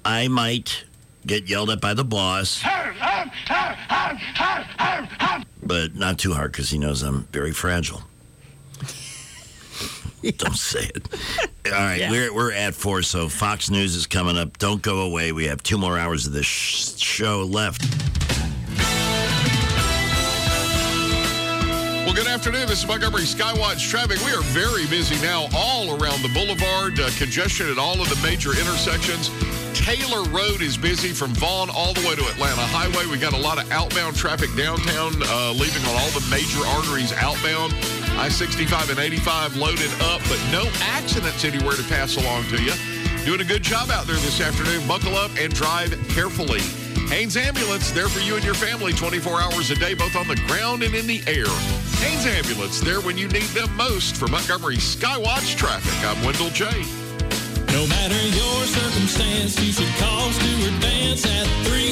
I might get yelled at by the boss. But not too hard because he knows I'm very fragile. Don't say it. All right, yeah. We're at 4, so Fox News is coming up. Don't go away. We have 2 more hours of this show left. Well, good afternoon. This is Montgomery Skywatch traffic. We are very busy now all around the boulevard. Congestion at all of the major intersections. Taylor Road is busy from Vaughn all the way to Atlanta Highway. We got a lot of outbound traffic downtown, leaving on all the major arteries outbound. I-65 and 85 loaded up, but no accidents anywhere to pass along to you. Doing a good job out there this afternoon. Buckle up and drive carefully. Haynes Ambulance, there for you and your family 24 hours a day, both on the ground and in the air. Haynes Ambulance, there when you need them most. For Montgomery Skywatch traffic, I'm Wendell J. No matter your circumstance, you should call Stuart Vance at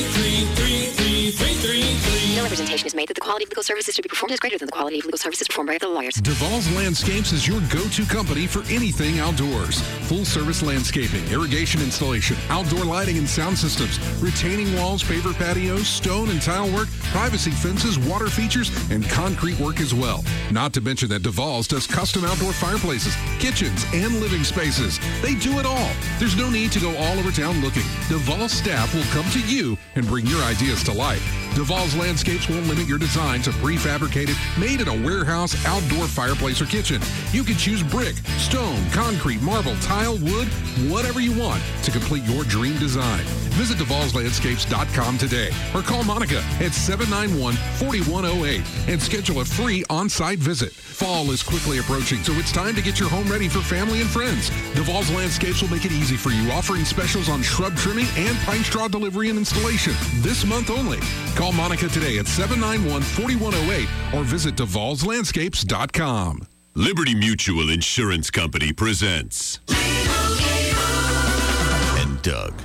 333-3333. No representation is made that the quality of legal services to be performed is greater than the quality of legal services performed by other lawyers. Duval's Landscapes is your go-to company for anything outdoors. Full-service landscaping, irrigation installation, outdoor lighting and sound systems, retaining walls, paver patios, stone and tile work, privacy fences, water features, and concrete work as well. Not to mention that Duval's does custom outdoor fireplaces, kitchens, and living spaces. They do it all. There's no need to go all over town looking. Duval's staff will come to you and bring your ideas to life. Duval's Landscapes won't limit your design to prefabricated, made in a warehouse, outdoor fireplace or kitchen. You can choose brick, stone, concrete, marble, tile, wood, whatever you want to complete your dream design. Visit Duval'sLandscapes.com today or call Monica at 791-4108 and schedule a free on-site visit. Fall is quickly approaching, so it's time to get your home ready for family and friends. Duval's Landscapes will make it easy for you, offering specials on shrub trimming and pine straw delivery and installation this month only. Call Monica today at 791-4108 or visit Duval'sLandscapes.com. Liberty Mutual Insurance Company presents and Doug.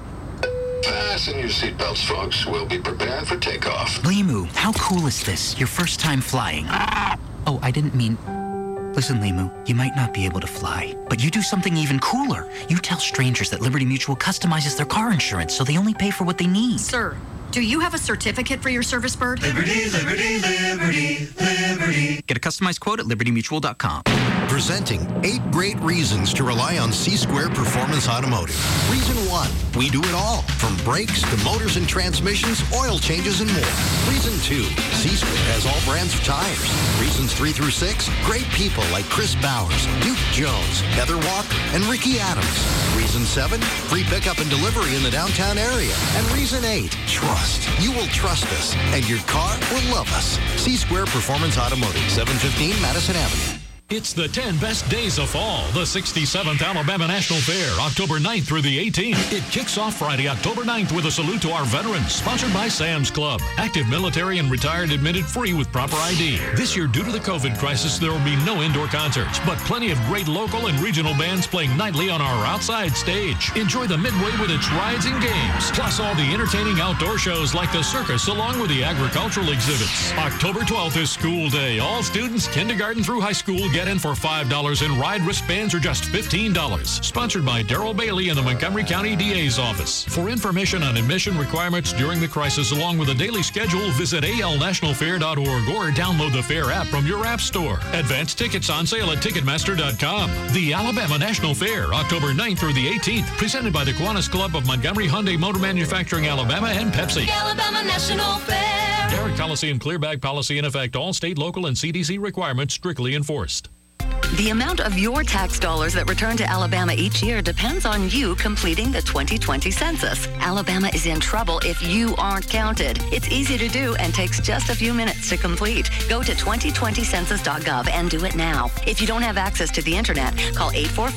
Fasten your seatbelts, folks. We'll be prepared for takeoff. Limu, how cool is this? Your first time flying. Oh, I didn't mean... Listen, Limu, you might not be able to fly, but you do something even cooler. You tell strangers that Liberty Mutual customizes their car insurance so they only pay for what they need. Sir, do you have a certificate for your service bird? Liberty, liberty, liberty, liberty. Get a customized quote at libertymutual.com. Presenting 8 great reasons to rely on C-Square Performance Automotive. Reason 1, we do it all, from brakes to motors and transmissions, oil changes, and more. Reason 2, C-Square has all brands of tires. Reasons 3 through 6, great people like Chris Bowers, Duke Jones, Heather Walker, and Ricky Adams. Reason 7, free pickup and delivery in the downtown area. And reason 8, trust. You will trust us, and your car will love us. C-Square Performance Automotive, 715 Madison Avenue. It's the 10 best days of fall, the 67th Alabama National Fair, October 9th through the 18th. It kicks off Friday, October 9th with a salute to our veterans, sponsored by Sam's Club. Active military and retired admitted free with proper ID. This year, due to the COVID crisis, there will be no indoor concerts, but plenty of great local and regional bands playing nightly on our outside stage. Enjoy the Midway with its rides and games, plus all the entertaining outdoor shows like the circus, along with the agricultural exhibits. October 12th is school day. All students, kindergarten through high school, get in for $5 and ride wristbands are just $15. Sponsored by Darrell Bailey in the Montgomery County DA's office. For information on admission requirements during the crisis along with a daily schedule, visit alnationalfair.org or download the Fair app from your app store. Advance tickets on sale at Ticketmaster.com. The Alabama National Fair, October 9th through the 18th, presented by the Kiwanis Club of Montgomery Hyundai Motor Manufacturing, Alabama, and Pepsi. The Alabama National Fair. Garrett Coliseum clear bag policy in effect. All state, local, and CDC requirements strictly enforced. The amount of your tax dollars that return to Alabama each year depends on you completing the 2020 census. Alabama is in trouble if you aren't counted. It's easy to do and takes just a few minutes to complete. Go to 2020census.gov and do it now. If you don't have access to the internet, call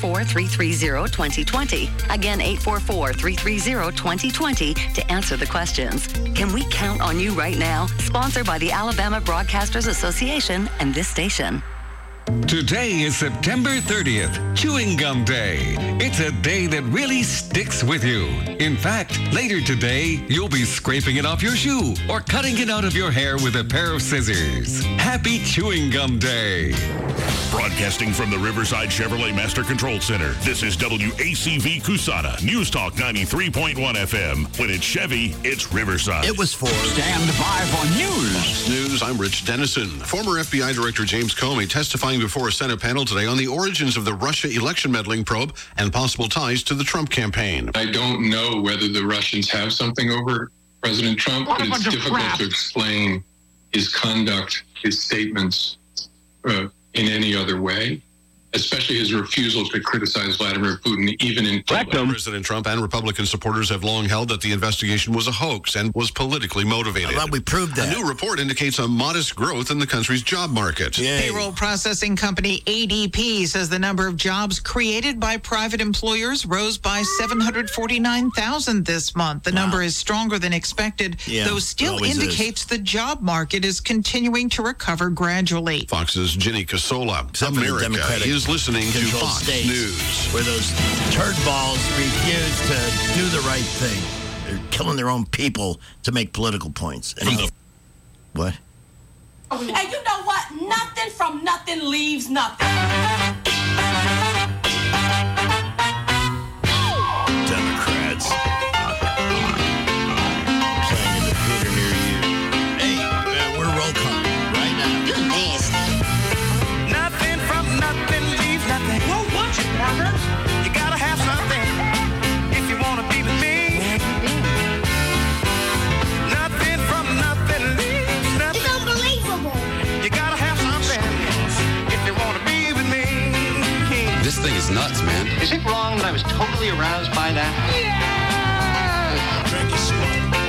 844-330-2020. Again, 844-330-2020 to answer the questions. Can we count on you right now? Sponsored by the Alabama Broadcasters Association and this station. Today is September 30th, Chewing Gum Day. It's a day that really sticks with you. In fact, later today, you'll be scraping it off your shoe or cutting it out of your hair with a pair of scissors. Happy Chewing Gum Day. Broadcasting from the Riverside Chevrolet Master Control Center, this is WACV Cusana, News Talk 93.1 FM. When it's Chevy, it's Riverside. It was for Stand by for news. News, I'm Rich Dennison. Former FBI Director James Comey testifying before a Senate panel today on the origins of the Russia election meddling probe and possible ties to the Trump campaign. I don't know whether the Russians have something over President Trump, but it's difficult to explain his conduct, his statements in any other way, especially his refusal to criticize Vladimir Putin, even in public. President Trump and Republican supporters have long held that the investigation was a hoax and was politically motivated. Well, we proved that. A new report indicates a modest growth in the country's job market. Payroll processing company ADP says the number of jobs created by private employers rose by 749,000 this month. The number is stronger than expected, though still indicates the job market is continuing to recover gradually. Fox's Ginny Casola. America is listening to Fox News. Where those turd balls refuse to do the right thing. They're killing their own people to make political points. What? And you know what? Nothing from nothing leaves nothing. Democrats. Playing in the theater near you. Hey, we're roll call right now. You're nasty. Nothing from nothing leaves nothing. Well, watch it, Robert. You gotta have something if you wanna be with me. Nothing from nothing leaves nothing. It's unbelievable. You gotta have something if you wanna be with me. This thing is nuts, man. Is it wrong that I was totally aroused by that? Drink it slow.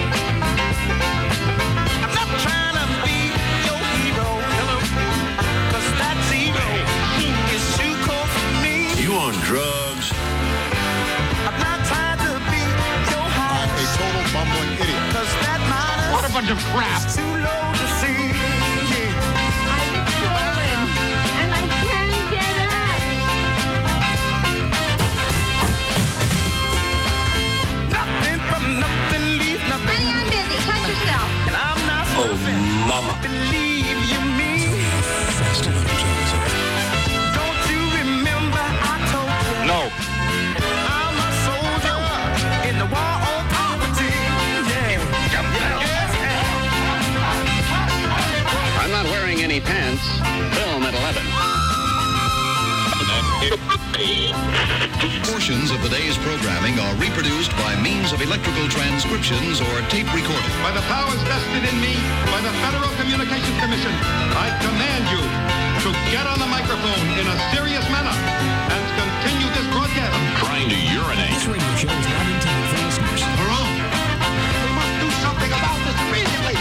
I'm not trying to be your hero, hello, 'cause that zero is too cold for me. You on drugs? I'm not trying to be your high. A total bumbling idiot. 'Cause that minus What a bunch of crap. is too low to see. I'm swollen, and I can't get up. Nothing from nothing leave nothing. Hey, I'm busy. Cut yourself. And I'm not mama. believe you mean. Don't you remember I told you? No. I'm a soldier in the war on poverty. I'm not wearing any pants. Film at 11. Portions of the day's programming are reproduced by means of electrical transcriptions or tape recording. By the powers vested in me by the Federal Communications Commission, I command you to get on the microphone in a serious manner and continue this broadcast. Trying to urinate. This radio show is not intended for listeners. We must do something about this immediately.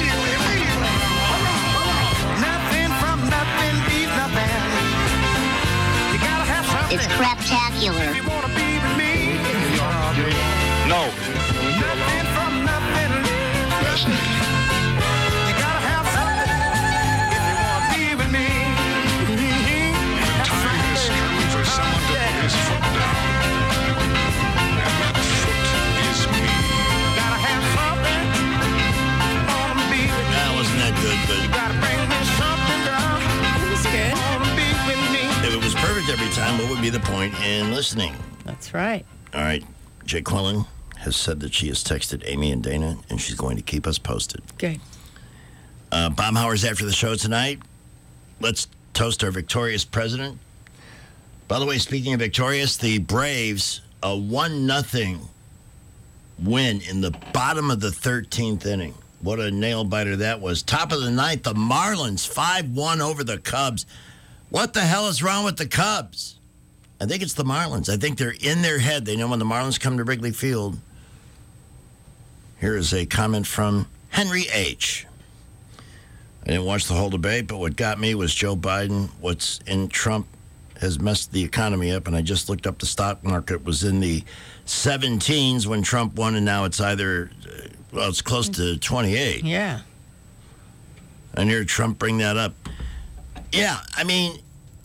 Nothing from nothing leave nothing. You gotta have something. It's craptacular. If you wanna be with me. No. Nothing from nothing leave nothing. You gotta have something if you wanna be with me. Time has come for someone to put his foot down. And that foot is me. Gotta have something. Wanna be with me. That wasn't that good, but Gotta bring me something down. It was good. Wanna be with me. if it was perfect every time, what would be the point in listening? That's right. All right. Jay Quillen has said that she has texted Amy and Dana, and she's going to keep us posted. Good. Bomb hours after the show tonight. Let's toast our victorious president. By the way, speaking of victorious, the Braves, a 1-0 win in the bottom of the 13th inning. What a nail-biter that was. Top of the ninth, the Marlins, 5-1 over the Cubs. What the hell is wrong with the Cubs? I think it's the Marlins. I think they're in their head. They know when the Marlins come to Wrigley Field. Here is a comment from Henry H. I didn't watch the whole debate, but what got me was Joe Biden. What's in Trump has messed the economy up, and I just looked up the stock market was in the 17s when Trump won, and now it's either, well, it's close to 28. Yeah. I hear Trump bring that up. Yeah, I mean,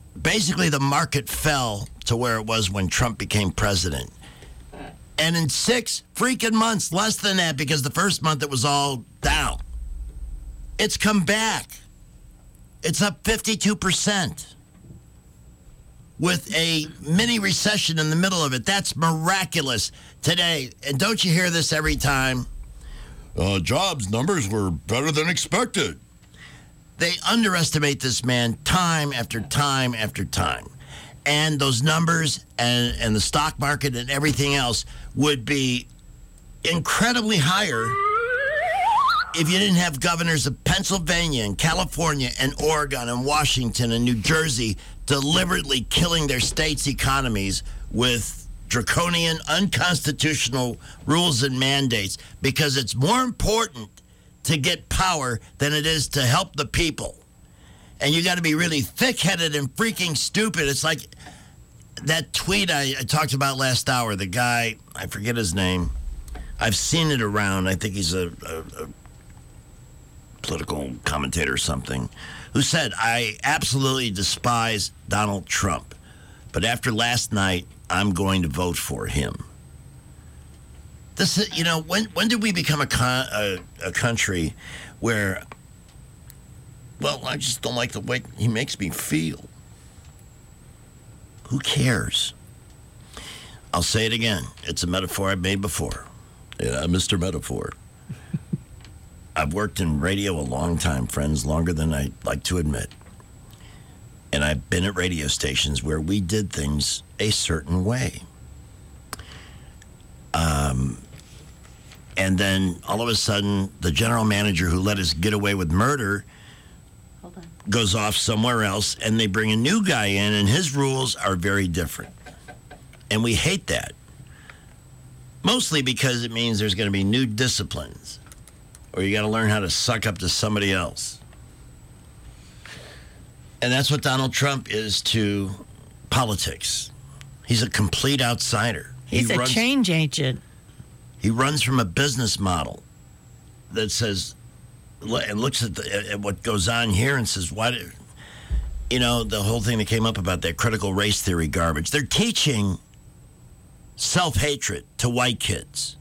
basically the market fell to where it was when Trump became president. And in 6 freaking months, less than that, because the first month it was all down, it's come back. It's up 52% with a mini recession in the middle of it. That's miraculous today. And don't you hear this every time? Jobs numbers were better than expected. They underestimate this man time after time after time. And those numbers and the stock market and everything else would be incredibly higher if you didn't have governors of Pennsylvania and California and Oregon and Washington and New Jersey deliberately killing their states' economies with draconian, unconstitutional rules and mandates, because it's more important to get power than it is to help the people. And you got to be really thick-headed and freaking stupid. It's like that tweet I talked about last hour. The guy, I forget his name. I've seen it around. I think he's a political commentator or something, who said, I absolutely despise Donald Trump, but after last night, I'm going to vote for him. This is, you know, when did we become a country where, well, I just don't like the way he makes me feel. Who cares? I'll say it again. It's a metaphor I've made before. Yeah, Mr. Metaphor. I've worked in radio a long time, friends, longer than I like to admit. And I've been at radio stations where we did things a certain way. And then all of a sudden, the general manager who let us get away with murder goes off somewhere else, and they bring a new guy in, and his rules are very different. And we hate that. Mostly because it means there's going to be new disciplines, or you got to learn how to suck up to somebody else. And that's what Donald Trump is to politics. He's a complete outsider. He's a change agent. He runs from a business model that says, and looks at what goes on here and says, why do, you know, the whole thing that came up about that critical race theory garbage. They're teaching self-hatred to white kids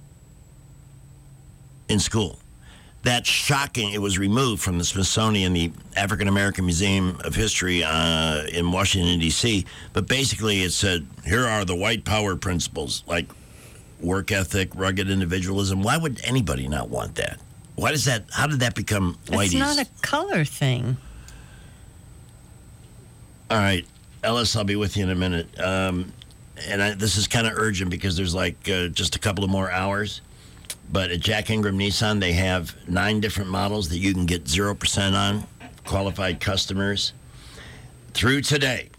in school. That's shocking. It was removed from the Smithsonian, the African American Museum of History in Washington, D.C. But basically it said, here are the white power principles, like work ethic, rugged individualism. Why would anybody not want that? Why does that? How did that become whiteies? It's not a color thing. All right, Ellis, I'll be with you in a minute. This is kind of urgent because there's like just a couple of more hours. But at Jack Ingram Nissan, they have 9 different models that you can get 0% on, qualified customers, through today.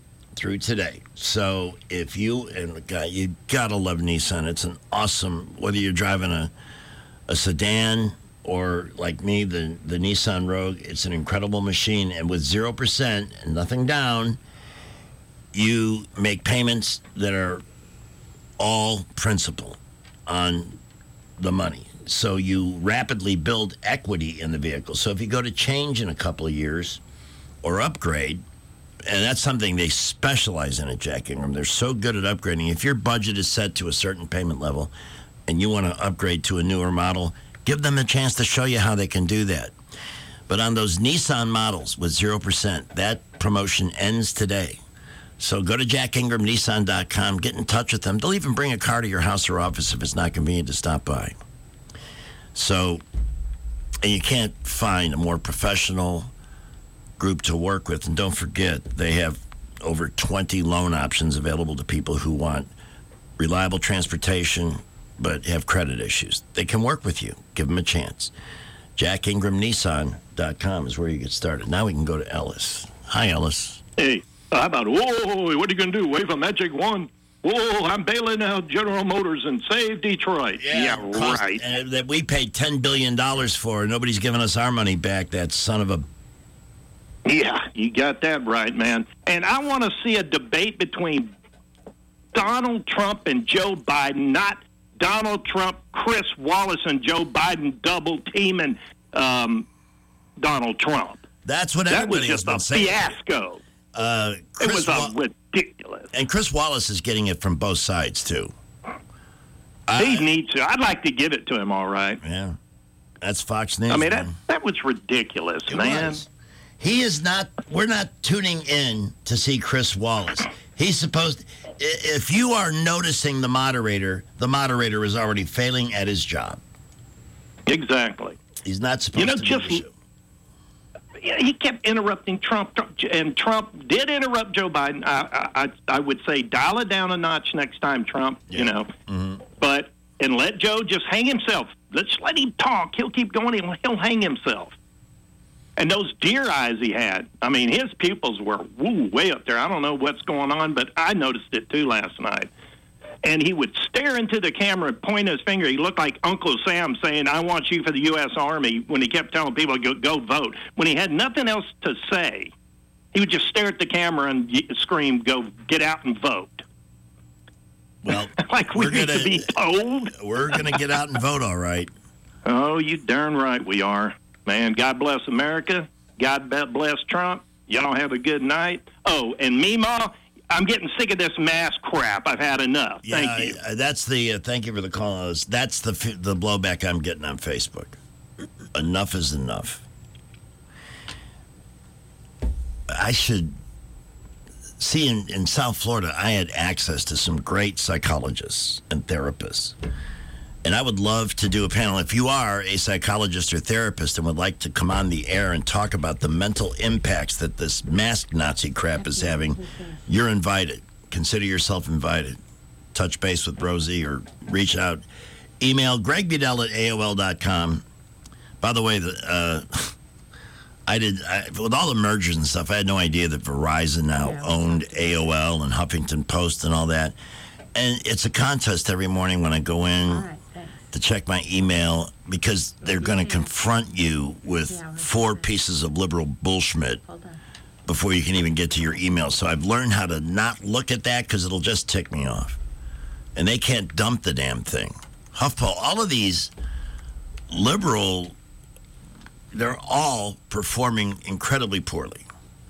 So if you gotta love Nissan. It's an awesome, whether you're driving a sedan or like me, the Nissan Rogue, it's an incredible machine. And with 0% and nothing down, you make payments that are all principal on the money. So you rapidly build equity in the vehicle. So if you go to change in a couple of years or upgrade, and that's something they specialize in at Jack Ingram. They're so good at upgrading. If your budget is set to a certain payment level and you want to upgrade to a newer model, give them a chance to show you how they can do that. But on those Nissan models with 0%, that promotion ends today. So go to jackingramnissan.com, get in touch with them. They'll even bring a car to your house or office if it's not convenient to stop by. So, and you can't find a more professional group to work with. And don't forget, they have over 20 loan options available to people who want reliable transportation but have credit issues. They can work with you. Give them a chance. jackingramnissan.com is where you get started. Now we can go to Ellis. Hi, Ellis. Hey, how about, whoa, what are you going to do, wave a magic wand? Whoa, I'm bailing out General Motors and save Detroit. Yeah right. That we paid $10 billion for. Nobody's giving us our money back, that son of a... Yeah, you got that right, man. And I want to see a debate between Donald Trump and Joe Biden, not Donald Trump, Chris Wallace, and Joe Biden double teaming Donald Trump. That's what everybody has been saying. That was just a fiasco. It was ridiculous. And Chris Wallace is getting it from both sides, too. He needs to. I'd like to give it to him, all right. Yeah. That's Fox News. I mean, that was ridiculous, man. He is not, we're not tuning in to see Chris Wallace. He's supposed, if you are noticing the moderator is already failing at his job. Exactly. He's not supposed to do the show. He kept interrupting Trump, and Trump did interrupt Joe Biden. I would say dial it down a notch next time, Trump, you know. Mm-hmm. But, and let Joe just hang himself. Let's let him talk. He'll keep going. He'll hang himself. And those deer eyes he had, I mean, his pupils were way up there. I don't know what's going on, but I noticed it too last night. And he would stare into the camera and point his finger. He looked like Uncle Sam saying, I want you for the U.S. Army, when he kept telling people to go vote. When he had nothing else to say, he would just stare at the camera and scream, go get out and vote. Well, like we need to be told. We're going to get out and vote, all right. Oh, you darn right we are. Man, God bless America. God bless Trump. Y'all have a good night. Oh, and Meemaw, I'm getting sick of this mask crap. I've had enough. Yeah, Thank you. That's the, thank you for the call. That's the blowback I'm getting on Facebook. Enough is enough. I should see in South Florida, I had access to some great psychologists and therapists. And I would love to do a panel. If you are a psychologist or therapist and would like to come on the air and talk about the mental impacts that this mask Nazi crap is having, you're invited. Consider yourself invited. Touch base with Rosie or reach out. Email gregbudell@aol.com. By the way, with all the mergers and stuff, I had no idea that Verizon now owned AOL and Huffington Post and all that. And it's a contest every morning when I go in to check my email, because they're going to confront you with 4 pieces of liberal bullshit before you can even get to your email. So I've learned how to not look at that because it'll just tick me off. And they can't dump the damn thing. HuffPo, all of these liberal, they're all performing incredibly poorly.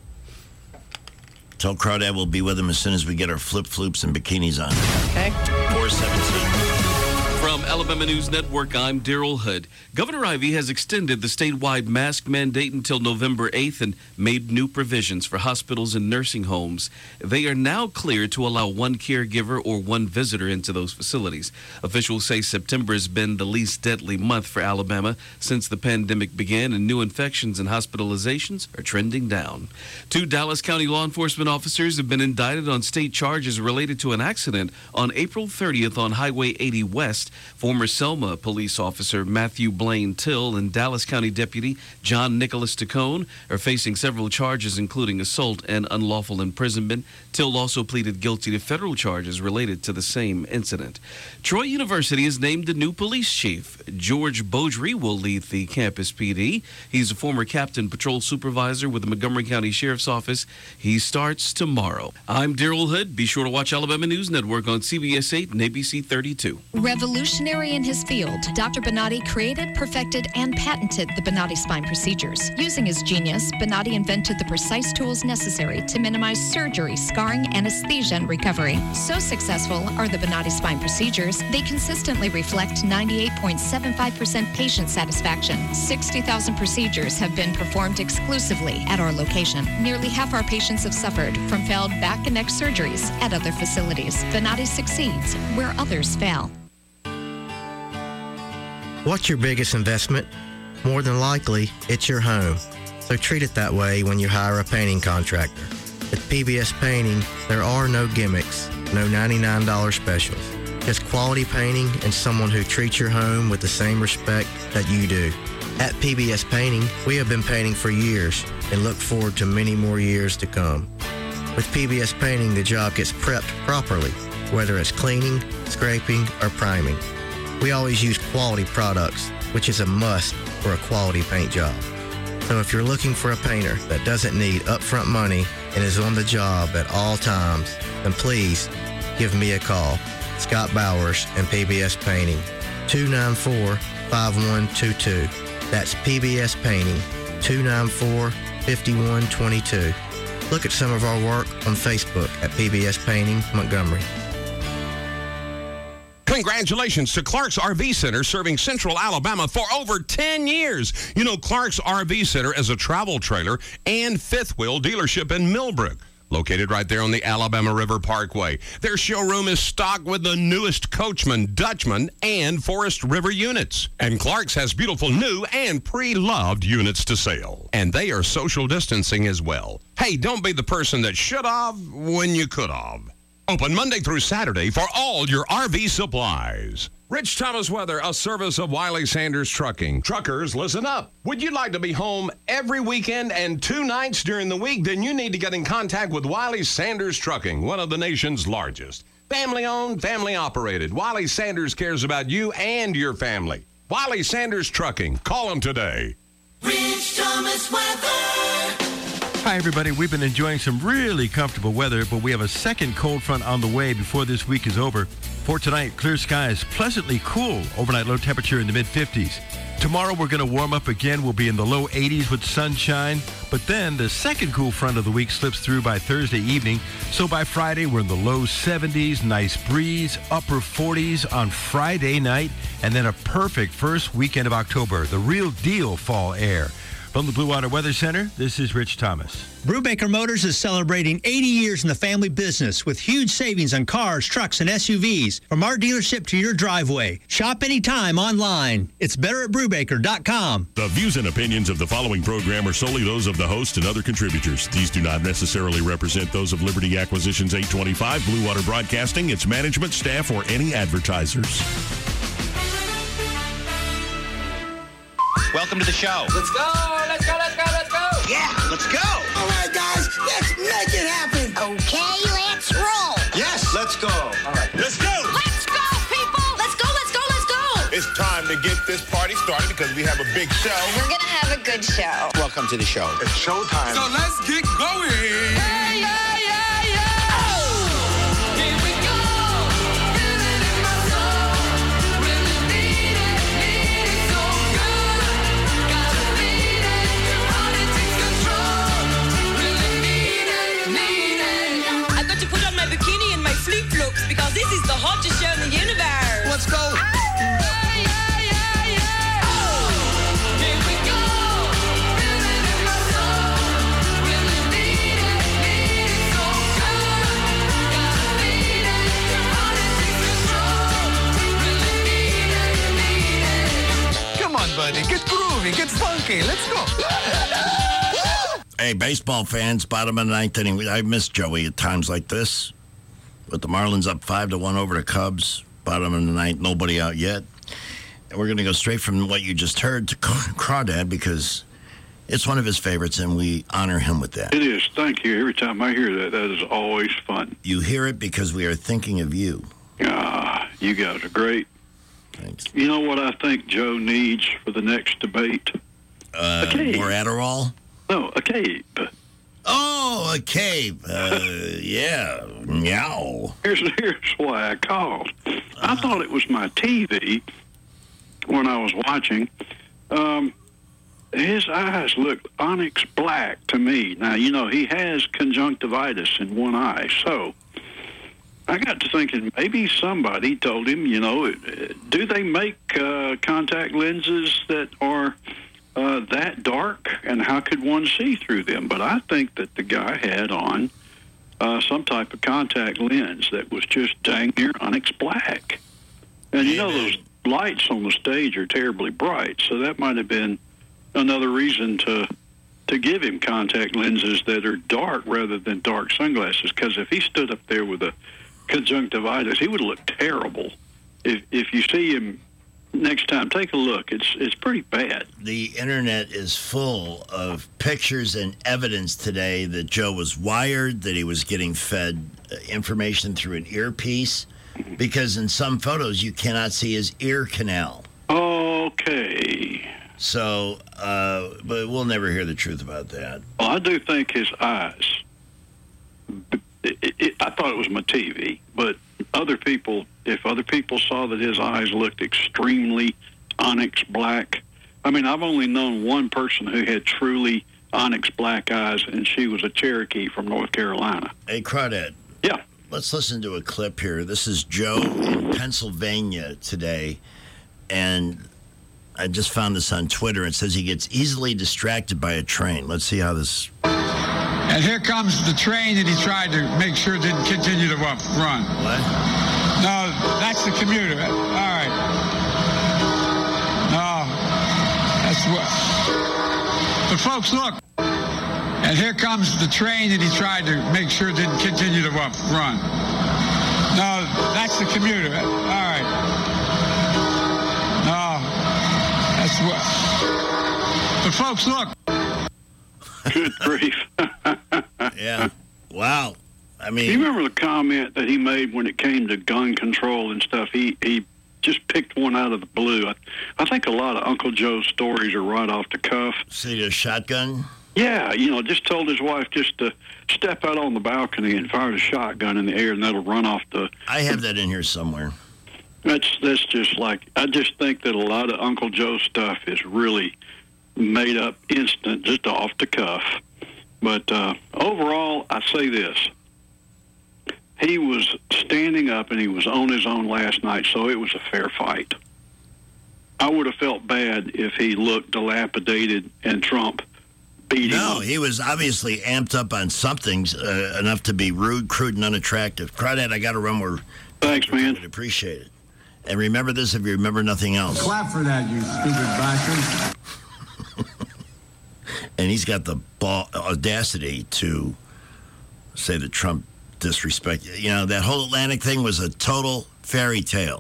Tell Crawdad we'll be with him as soon as we get our flip-floops and bikinis on. Okay. 417. From Alabama News Network, I'm Daryl Hood. Governor Ivey has extended the statewide mask mandate until November 8th and made new provisions for hospitals and nursing homes. They are now clear to allow one caregiver or one visitor into those facilities. Officials say September has been the least deadly month for Alabama since the pandemic began, and new infections and hospitalizations are trending down. 2 Dallas County law enforcement officers have been indicted on state charges related to an accident on April 30th on Highway 80 West. Former Selma police officer Matthew Blaine Till and Dallas County Deputy John Nicholas Tacone are facing several charges, including assault and unlawful imprisonment. Till also pleaded guilty to federal charges related to the same incident. Troy University has named a new police chief. George Beaudry will lead the campus PD. He's a former captain patrol supervisor with the Montgomery County Sheriff's Office. He starts tomorrow. I'm Daryl Hood. Be sure to watch Alabama News Network on CBS 8 and ABC 32. Revolutionary in his field, Dr. Bonatti created, perfected, and patented the Bonatti spine procedures. Using his genius, Bonatti invented the precise tools necessary to minimize surgery, scarring, anesthesia, and recovery. So successful are the Bonatti spine procedures, they consistently reflect 98.75% patient satisfaction. 60,000 procedures have been performed exclusively at our location. Nearly half our patients have suffered from failed back and neck surgeries at other facilities. Bonatti succeeds where others fail. What's your biggest investment? More than likely, it's your home. So treat it that way when you hire a painting contractor. At PBS Painting, there are no gimmicks, no $99 specials. Just quality painting and someone who treats your home with the same respect that you do. At PBS Painting, we have been painting for years and look forward to many more years to come. With PBS Painting, the job gets prepped properly, whether it's cleaning, scraping, or priming. We always use quality products, which is a must for a quality paint job. So if you're looking for a painter that doesn't need upfront money and is on the job at all times, then please give me a call. Scott Bowers and PBS Painting, 294-5122. That's PBS Painting, 294-5122. Look at some of our work on Facebook at PBS Painting Montgomery. Congratulations to Clark's RV Center, serving Central Alabama for over 10 years. You know, Clark's RV Center is a travel trailer and fifth wheel dealership in Millbrook, located right there on the Alabama River Parkway. Their showroom is stocked with the newest Coachman, Dutchman, and Forest River units. And Clark's has beautiful new and pre-loved units to sell. And they are social distancing as well. Hey, don't be the person that should have when you could have. Open Monday through Saturday for all your RV supplies. Rich Thomas Weather, a service of Wiley Sanders Trucking. Truckers, listen up. Would you like to be home every weekend and 2 nights during the week? Then you need to get in contact with Wiley Sanders Trucking, one of the nation's largest. Family-owned, family-operated. Wiley Sanders cares about you and your family. Wiley Sanders Trucking. Call them today. Rich Thomas Weather. Hi, everybody. We've been enjoying some really comfortable weather, but we have a second cold front on the way before this week is over. For tonight, clear skies, pleasantly cool, overnight low temperature in the mid-50s. Tomorrow, we're going to warm up again. We'll be in the low 80s with sunshine, but then the second cool front of the week slips through by Thursday evening. So by Friday, we're in the low 70s, nice breeze, upper 40s on Friday night, and then a perfect first weekend of October, the real deal fall air. From the Blue Water Weather Center, this is Rich Thomas. Brubaker Motors is celebrating 80 years in the family business with huge savings on cars, trucks, and SUVs from our dealership to your driveway. Shop anytime online. It's better at Brubaker.com. The views and opinions of the following program are solely those of the host and other contributors. These do not necessarily represent those of Liberty Acquisitions 825, Blue Water Broadcasting, its management, staff, or any advertisers. Welcome to the show. Let's go, let's go, let's go, let's go. Yeah, let's go. All right, guys, let's make it happen. Okay, let's roll. Yes, let's go. All right, let's go. Let's go, people. Let's go, let's go, let's go. It's time to get this party started because we have a big show. We're going to have a good show. Welcome to the show. It's showtime. So let's get going. Hey, yeah, yeah, yeah. Oh, here we go. Feel it in my soul. Really need it so good. Gotta beat it. Heart it takes control. Really need it. I got to put on my bikini and my flip-flops because this is the hottest show in the universe. Let's go. Come on, buddy. Get groovy. Get funky. Let's go. Hey, baseball fans, bottom of the ninth inning. I miss Joey at times like this. With the Marlins up 5-1 over the Cubs. Bottom of the ninth, nobody out yet. And we're going to go straight from what you just heard to Crawdad because it's one of his favorites, and we honor him with that. It is. Thank you. Every time I hear that, that is always fun. You hear it because we are thinking of you. You guys are great. Thanks. You know what I think Joe needs for the next debate? A cave. More Adderall? No, a cave. Oh, a cave. Yeah. Meow. Here's why I called. I thought it was my TV when I was watching. His eyes look onyx black to me. Now, you know, he has conjunctivitis in one eye, so I got to thinking maybe somebody told him, you know, do they make contact lenses that are that dark, and how could one see through them? But I think that the guy had on some type of contact lens that was just dang near onyx black. And you know those lights on the stage are terribly bright, so that might have been another reason to give him contact lenses that are dark rather than dark sunglasses, because if he stood up there with a conjunctivitis, he would look terrible. If you see him next time, take a look. It's pretty bad. The internet is full of pictures and evidence today that Joe was wired, that he was getting fed information through an earpiece, because in some photos you cannot see his ear canal. Okay. So, but we'll never hear the truth about that. Well, I do think his eyes, I thought it was my TV, but if other people saw that his eyes looked extremely onyx black, I mean, I've only known one person who had truly onyx black eyes, and she was a Cherokee from North Carolina. Hey, Crawdad. Yeah. Let's listen to a clip here. This is Joe in Pennsylvania today, and I just found this on Twitter. It says he gets easily distracted by a train. Let's see how this... And here comes the train that he tried to make sure didn't continue to run. What? No, that's the commuter. All right. No, that's what... But folks, look. And here comes the train that he tried to make sure didn't continue to run. No, that's the commuter. All right. No, that's what... But folks, look. Good grief. Yeah. Wow. I mean... Do you remember the comment that he made when it came to gun control and stuff? He just picked one out of the blue. I think a lot of Uncle Joe's stories are right off the cuff. See a shotgun? Yeah, just told his wife just to step out on the balcony and fire a shotgun in the air, and that'll run off the... I have that in here somewhere. That's just like... I just think that a lot of Uncle Joe's stuff is really made up instant, just off the cuff. But overall, I say this. He was standing up, and he was on his own last night, so it was a fair fight. I would have felt bad if he looked dilapidated and Trump beat him. No, he was obviously amped up on something enough to be rude, crude, and unattractive. Crawdad, I got to run where... Thanks, man. I'd appreciate it. And remember this if you remember nothing else. Clap for that, you stupid bastard. And he's got the audacity to say that Trump disrespected. That whole Atlantic thing was a total fairy tale.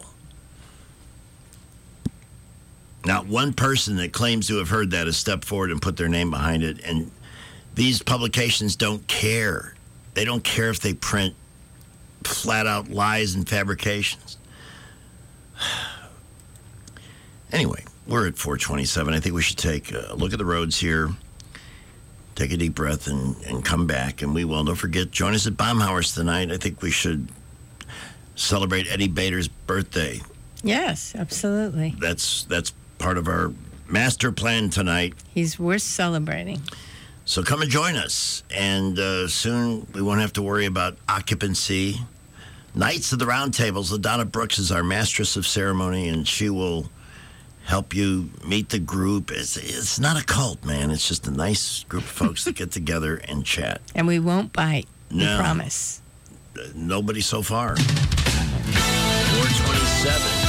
Not one person that claims to have heard that has stepped forward and put their name behind it. And these publications don't care. They don't care if they print flat-out lies and fabrications. Anyway, we're at 427. I think we should take a look at the roads here, take a deep breath, and come back. And we will. Don't forget, join us at Baumhauer's tonight. I think we should celebrate Eddie Bader's birthday. Yes, absolutely. That's part of our master plan tonight. He's worth celebrating. So come and join us. And soon we won't have to worry about occupancy. Knights of the Round Tables. LaDonna Brooks is our mistress of ceremony, and she will help you meet the group. It's not a cult, man. It's just a nice group of folks that get together and chat. And we won't bite. No. We promise. Nobody so far. 427.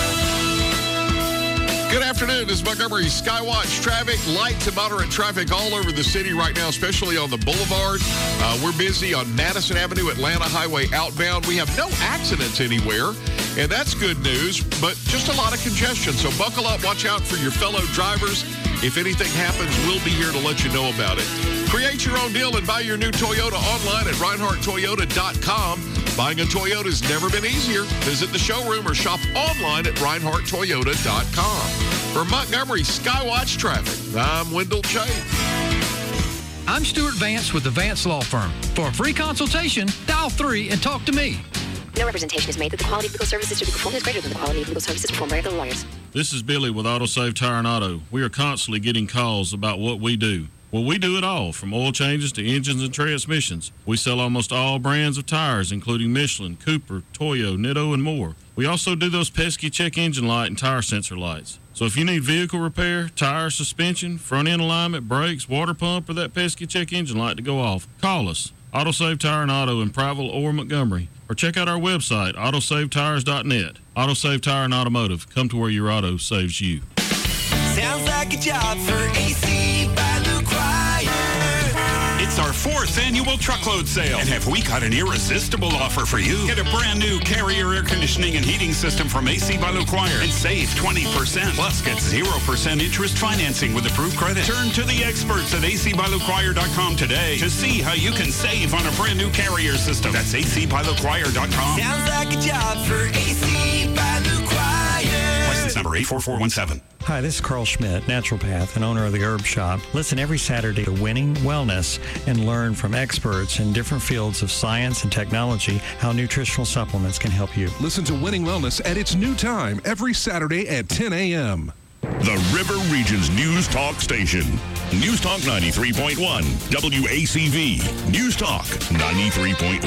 Good afternoon. This is Montgomery Skywatch traffic. Light to moderate traffic all over the city right now, especially on the boulevard. We're busy on Madison Avenue, Atlanta Highway outbound. We have no accidents anywhere, and that's good news, but just a lot of congestion. So buckle up. Watch out for your fellow drivers. If anything happens, we'll be here to let you know about it. Create your own deal and buy your new Toyota online at ReinhardtToyota.com. Buying a Toyota's never been easier. Visit the showroom or shop online at ReinhardtToyota.com. For Montgomery Skywatch Traffic, I'm Wendell Chase. I'm Stuart Vance with the Vance Law Firm. For a free consultation, dial 3 and talk to me. No representation is made that the quality of legal services to be performed is greater than the quality of legal services performed by other lawyers. This is Billy with AutoSave Tire and Auto. We are constantly getting calls about what we do. Well, we do it all, from oil changes to engines and transmissions. We sell almost all brands of tires, including Michelin, Cooper, Toyo, Nitto, and more. We also do those pesky check engine light and tire sensor lights. So if you need vehicle repair, tire, suspension, front-end alignment, brakes, water pump, or that pesky check engine light to go off, call us. AutoSave Tire and Auto in Prattville or Montgomery. Or check out our website, autosavetires.net. AutoSave Tire and Automotive. Come to where your auto saves you. Sounds like a job for AC by LuQuire. It's our 4th annual truckload sale. And have we got an irresistible offer for you? Get a brand new Carrier air conditioning and heating system from AC by LuQuire and save 20%. Plus, get 0% interest financing with approved credit. Turn to the experts at acbyluquire.com today to see how you can save on a brand new Carrier system. That's acbyluquire.com. Sounds like a job for AC by LuQuire. License number 84417. Hi, this is Carl Schmidt, naturopath and owner of the Herb Shop. Listen every Saturday to Winning Wellness and learn from experts in different fields of science and technology how nutritional supplements can help you. Listen to Winning Wellness at its new time every Saturday at 10 a.m. The River Region's News Talk station. News Talk 93.1. WACV. News Talk 93.1.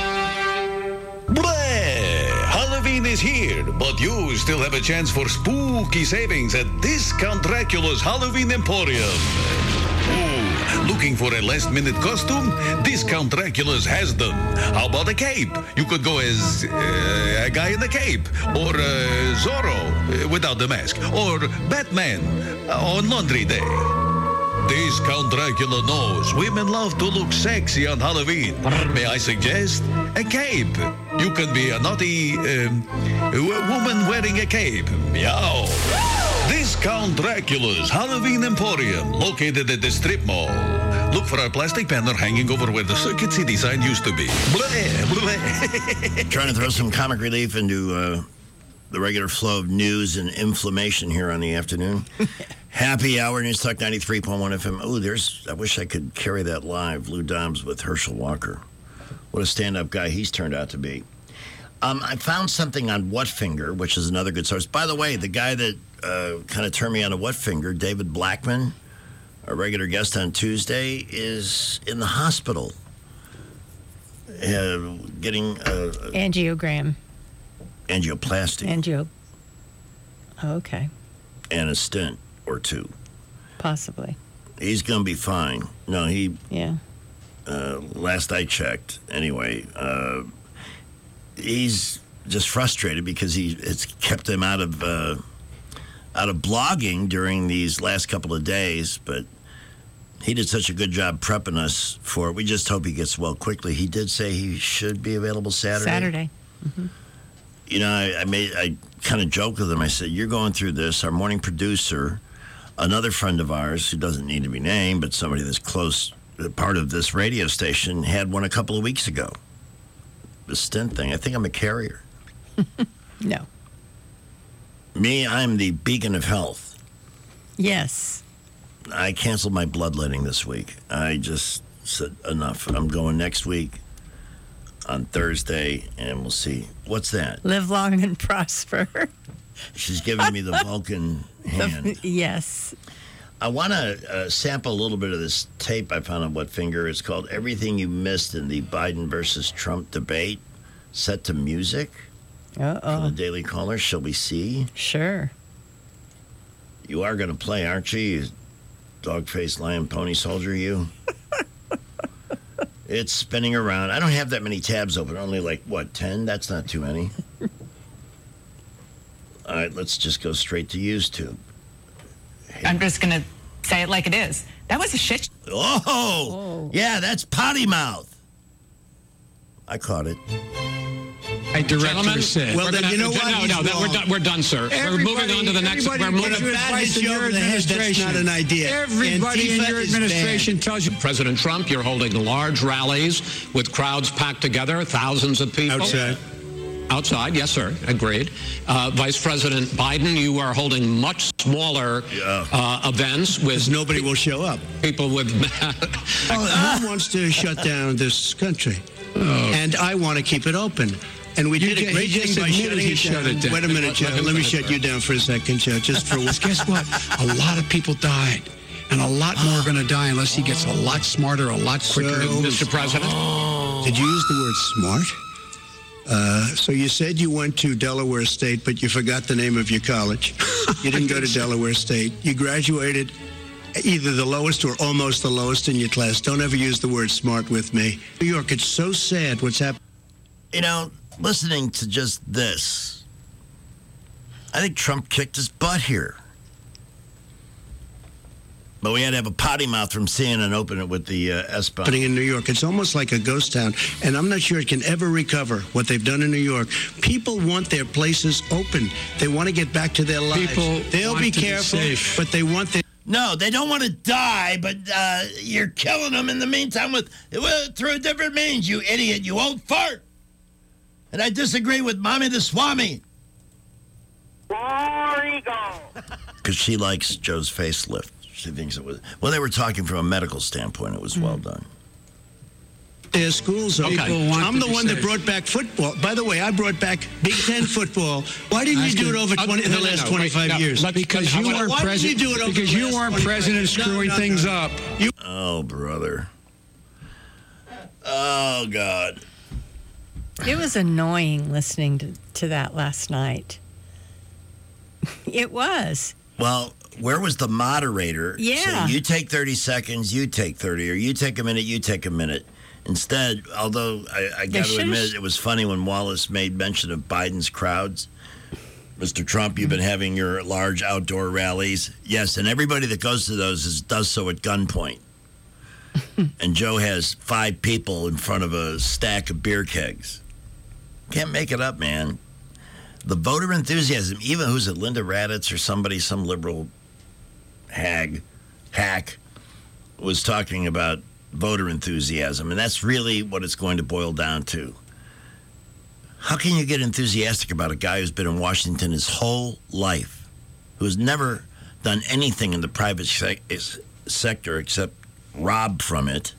Bleh! Halloween is here, but you still have a chance for spooky savings at Discount Dracula's Halloween Emporium. Oh, looking for a last-minute costume? Discount Dracula's has them. How about a cape? You could go as a guy in a cape, or Zorro without the mask, or Batman on Laundry Day. Discount Dracula knows women love to look sexy on Halloween. May I suggest a cape? You can be a naughty woman wearing a cape. Meow. Discount Dracula's Halloween Emporium, located at the Strip Mall. Look for our plastic banner hanging over where the Circuit City sign used to be. Bleh, bleh. Trying to throw some comic relief into the regular flow of news and inflammation here on the afternoon. Happy Hour, News Talk 93.1 FM. Oh, I wish I could carry that live. Lou Dobbs with Herschel Walker. What a stand-up guy he's turned out to be. I found something on Whatfinger, which is another good source. By the way, the guy that kind of turned me on to Whatfinger, David Blackman, our regular guest on Tuesday, is in the hospital getting angiogram. Angioplasty. Okay. And a stent or two. Possibly. He's going to be fine. No, Yeah. Last I checked, anyway, he's just frustrated because it's kept him out of blogging during these last couple of days, but he did such a good job prepping us for it. We just hope he gets well quickly. He did say he should be available Saturday. Mm-hmm. You know, I kind of joked with him. I said, you're going through this. Our morning producer, another friend of ours who doesn't need to be named, but somebody that's close, part of this radio station, had one a couple of weeks ago. The stent thing. I think I'm a carrier. No. Me, I'm the beacon of health. Yes. I canceled my bloodletting this week. I just said enough. I'm going next week on Thursday, and we'll see. What's that? Live long and prosper. She's giving me the Vulcan hand. Yes. I want to sample a little bit of this tape I found on Whatfinger. It's called Everything You Missed in the Biden versus Trump Debate, set to music. Uh-oh. For the Daily Caller. Shall we see? Sure. You are going to play, aren't you? You dog-faced lion pony soldier, you? It's spinning around. I don't have that many tabs open. Only 10? That's not too many. All right, let's just go straight to YouTube. I'm just going to say it like it is. That was a shit. Oh! Yeah, that's potty mouth. I caught it. A director Gentlemen, said. well, then, you know what? We're done, sir. We're moving on to the next. We're moving. Advice in your administration. That's not an idea. Everybody in your administration tells you. President Trump, you're holding large rallies with crowds packed together, thousands of people. Outside, yes, sir. Agreed. Vice President Biden, you are holding much smaller events with nobody will show up. People with. Who wants to shut down this country? And I want to keep it open. And we did a great thing by shutting it down. Wait a minute, Joe. Let me shut you down for a second, Joe, just for once. Guess what? A lot of people died. And a lot more are going to die unless he gets a lot smarter, a lot quicker, Mr. President. Did you use the word smart? So you said you went to Delaware State, but you forgot the name of your college. You didn't go to Delaware State. You graduated either the lowest or almost the lowest in your class. Don't ever use the word smart with me. New York, it's so sad what's happening. You know, listening to just this, I think Trump kicked his butt here. But we had to have a potty mouth from CNN open it with the S-bomb. Happening in New York. It's almost like a ghost town, and I'm not sure it can ever recover what they've done in New York. People want their places open. They want to get back to their lives. They'll be careful, but they want their... No, they don't want to die, but you're killing them in the meantime through different means, you idiot, you old fart. And I disagree with Mommy the Swami. Because she likes Joe's facelift. She thinks it was... Well, they were talking from a medical standpoint. It was well done. Their schools open. Okay. I'm the one that brought back football. By the way, I brought back Big Ten football. Why didn't you do it over in the last 25 years? Because you weren't president. Because you weren't president screwing things up. Oh, brother. Oh, God. It was annoying listening to that last night. It was. Well, where was the moderator? Yeah. saying, you take 30 seconds, you take 30, or you take a minute, you take a minute. Instead, although I got to admit, it was funny when Wallace made mention of Biden's crowds. Mr. Trump, you've been having your large outdoor rallies. Yes, and everybody that goes to those does so at gunpoint. And Joe has 5 people in front of a stack of beer kegs. Can't make it up, man. The voter enthusiasm, even who's it, Linda Raditz or somebody, some liberal hack, was talking about voter enthusiasm, and that's really what it's going to boil down to. How can you get enthusiastic about a guy who's been in Washington his whole life, who has never done anything in the private sector except rob from it,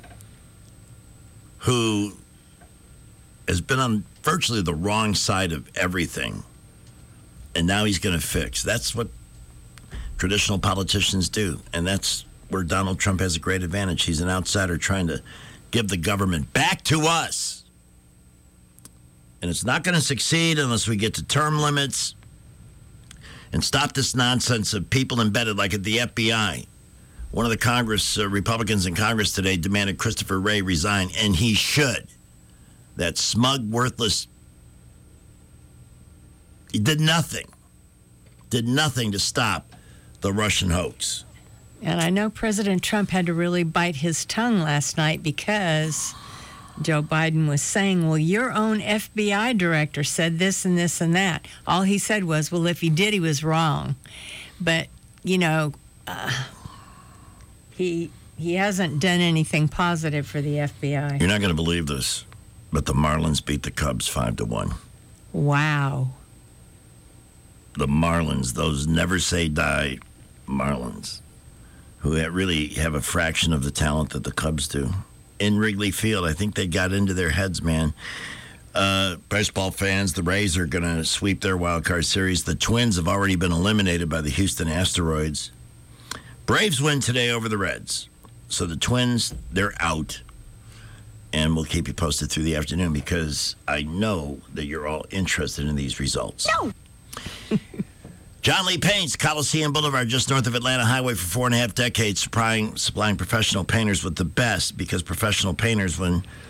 who has been on virtually the wrong side of everything, and now he's going to fix? That's what traditional politicians do, and that's where Donald Trump has a great advantage. He's an outsider trying to give the government back to us. And it's not going to succeed unless we get to term limits and stop this nonsense of people embedded like at the FBI. One of the Republicans in Congress today demanded Christopher Wray resign, and he should. That smug, worthless, he did nothing to stop the Russian hoax. And I know President Trump had to really bite his tongue last night because Joe Biden was saying, well, your own FBI director said this and this and that. All he said was, well, if he did, he was wrong. But, he hasn't done anything positive for the FBI. You're not going to believe this, but the Marlins beat the Cubs 5-1. Wow. The Marlins, those never say die Marlins, who really have a fraction of the talent that the Cubs do. In Wrigley Field, I think they got into their heads, man. Baseball fans, the Rays are going to sweep their wild card series. The Twins have already been eliminated by the Houston Asteroids. Braves win today over the Reds. So the Twins, they're out. And we'll keep you posted through the afternoon because I know that you're all interested in these results. No. John Lee Paints, Coliseum Boulevard, just north of Atlanta Highway for 4.5 decades, supplying professional painters with the best, because professional painters,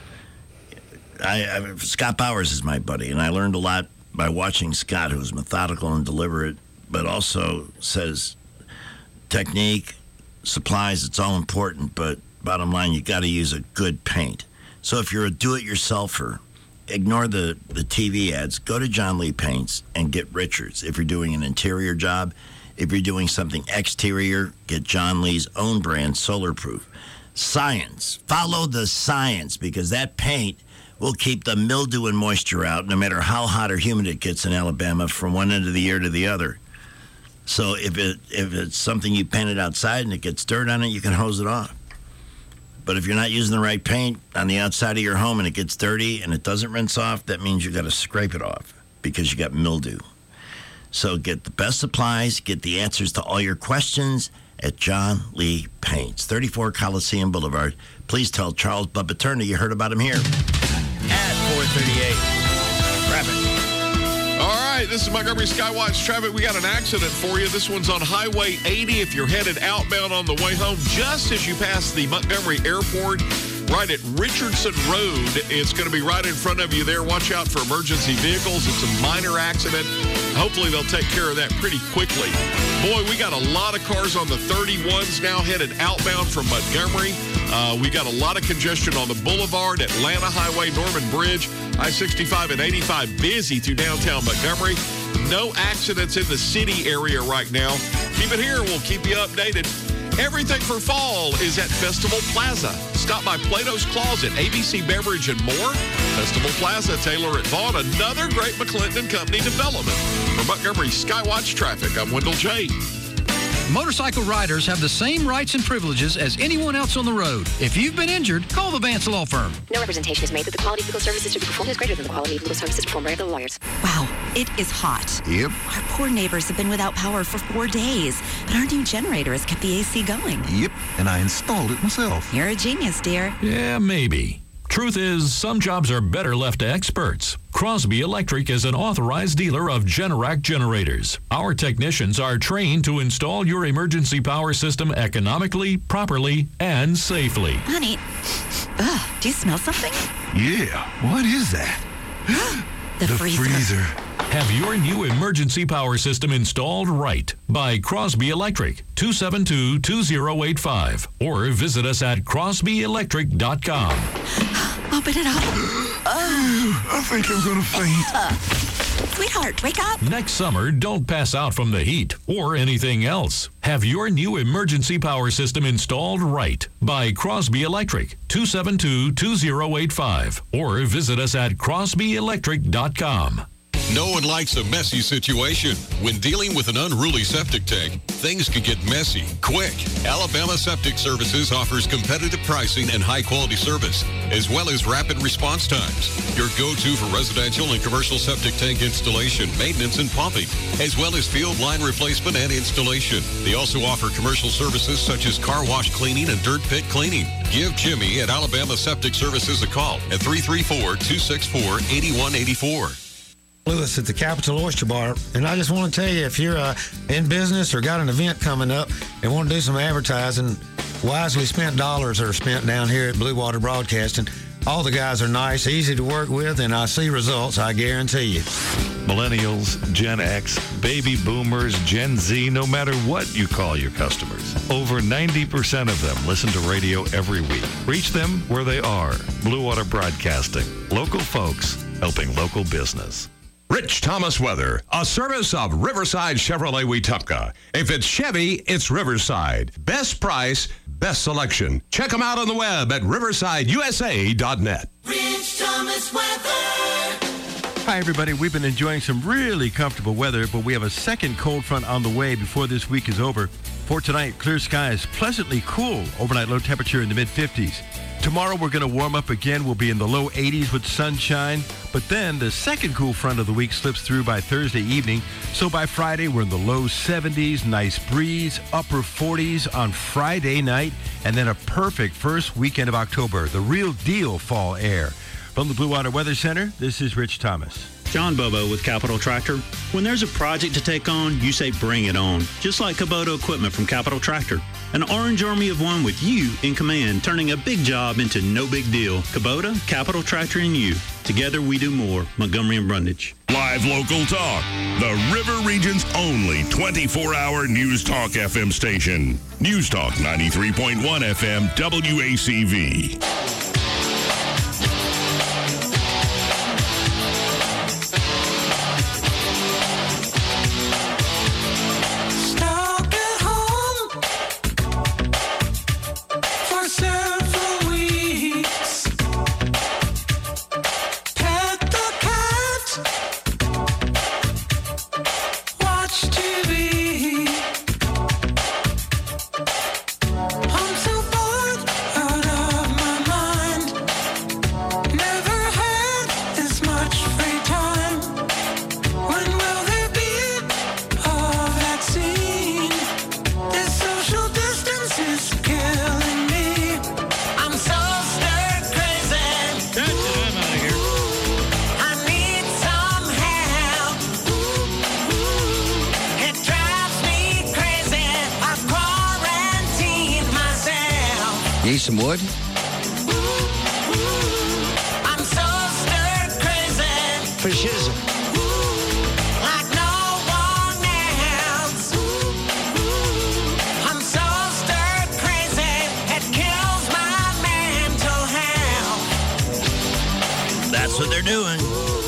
Scott Bowers is my buddy, and I learned a lot by watching Scott, who's methodical and deliberate, but also says technique, supplies, it's all important, but bottom line, you got to use a good paint. So if you're a do-it-yourselfer, ignore the TV ads. Go to John Lee Paints and get Richards. If you're doing an interior job, if you're doing something exterior, get John Lee's own brand, Solar Proof. Science. Follow the science, because that paint will keep the mildew and moisture out no matter how hot or humid it gets in Alabama from one end of the year to the other. So if it's something you painted outside and it gets dirt on it, you can hose it off. But if you're not using the right paint on the outside of your home and it gets dirty and it doesn't rinse off, that means you got to scrape it off because you got mildew. So get the best supplies, get the answers to all your questions at John Lee Paints, 34 Coliseum Boulevard. Please tell Charles Bubba Turner you heard about him here at 438. Grab it. All right, this is Montgomery Skywatch traffic. We got an accident for you. This one's on Highway 80 if you're headed outbound on the way home. Just as you pass the Montgomery Airport, right at Richardson Road, it's going to be right in front of you there. Watch out for emergency vehicles. It's a minor accident. Hopefully they'll take care of that pretty quickly. Boy, we got a lot of cars on the 31s now headed outbound from Montgomery. We got a lot of congestion on the Boulevard, Atlanta Highway, Norman Bridge, I-65 and 85 busy through downtown Montgomery. No accidents in the city area right now. Keep it here. We'll keep you updated. Everything for fall is at Festival Plaza. Stop by Plato's Closet, ABC Beverage, and more. Festival Plaza, Taylor at Vaughn, another great McClinton & Company development. For Montgomery Skywatch Traffic, I'm Wendell J. Motorcycle riders have the same rights and privileges as anyone else on the road. If you've been injured, call the Vance Law Firm. No representation is made that the quality of legal services to be performed is greater than the quality of legal services performed by other lawyers. Wow, it is hot. Yep. Our poor neighbors have been without power for 4 days, but our new generator has kept the AC going. Yep, and I installed it myself. You're a genius, dear. Yeah, maybe. Truth is, some jobs are better left to experts. Crosby Electric is an authorized dealer of Generac generators. Our technicians are trained to install your emergency power system economically, properly, and safely. Honey, do you smell something? Yeah, what is that? The freezer. Have your new emergency power system installed right by Crosby Electric, 272-2085, or visit us at crosbyelectric.com. Open it up. I think I'm going to faint. Sweetheart, wake up. Next summer, don't pass out from the heat or anything else. Have your new emergency power system installed right by Crosby Electric, 272-2085, or visit us at crosbyelectric.com. No one likes a messy situation. When dealing with an unruly septic tank, things can get messy quick. Alabama Septic Services offers competitive pricing and high-quality service, as well as rapid response times. Your go-to for residential and commercial septic tank installation, maintenance, and pumping, as well as field line replacement and installation. They also offer commercial services such as car wash cleaning and dirt pit cleaning. Give Jimmy at Alabama Septic Services a call at 334-264-8184. Lewis at the Capital Oyster Bar, and I just want to tell you, if you're in business or got an event coming up and want to do some advertising, wisely spent dollars are spent down here at Blue Water Broadcasting. All the guys are nice, easy to work with, and I see results, I guarantee you. Millennials, Gen X, baby boomers, Gen Z, no matter what you call your customers. Over 90% of them listen to radio every week. Reach them where they are. Blue Water Broadcasting. Local folks helping local business. Rich Thomas Weather, a service of Riverside Chevrolet Wetumpka. If it's Chevy, it's Riverside. Best price, best selection. Check them out on the web at riversideusa.net. Rich Thomas Weather. Hi, everybody. We've been enjoying some really comfortable weather, but we have a second cold front on the way before this week is over. For tonight, clear skies, pleasantly cool. Overnight low temperature in the mid-50s. Tomorrow, we're going to warm up again. We'll be in the low 80s with sunshine. But then the second cool front of the week slips through by Thursday evening. So by Friday, we're in the low 70s, nice breeze, upper 40s on Friday night, and then a perfect first weekend of October, the real deal fall air. From the Blue Water Weather Center, this is Rich Thomas. John Bobo with Capital Tractor. When there's a project to take on, you say bring it on. Just like Kubota equipment from Capital Tractor. An orange army of one with you in command, turning a big job into no big deal. Kubota, Capital Tractor, and you. Together we do more. Montgomery and Brundage. Live local talk. The River Region's only 24-hour News Talk FM station. News Talk 93.1 FM WACV. Need some wood? I'm so stir crazy. For shizzle. Like no one else. I'm so stir crazy. It kills my mental health. That's what they're doing.